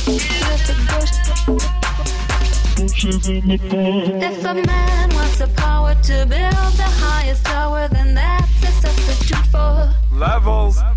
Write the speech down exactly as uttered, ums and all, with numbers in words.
If a man wants the power to build the highest tower, then that's a substitute for levels.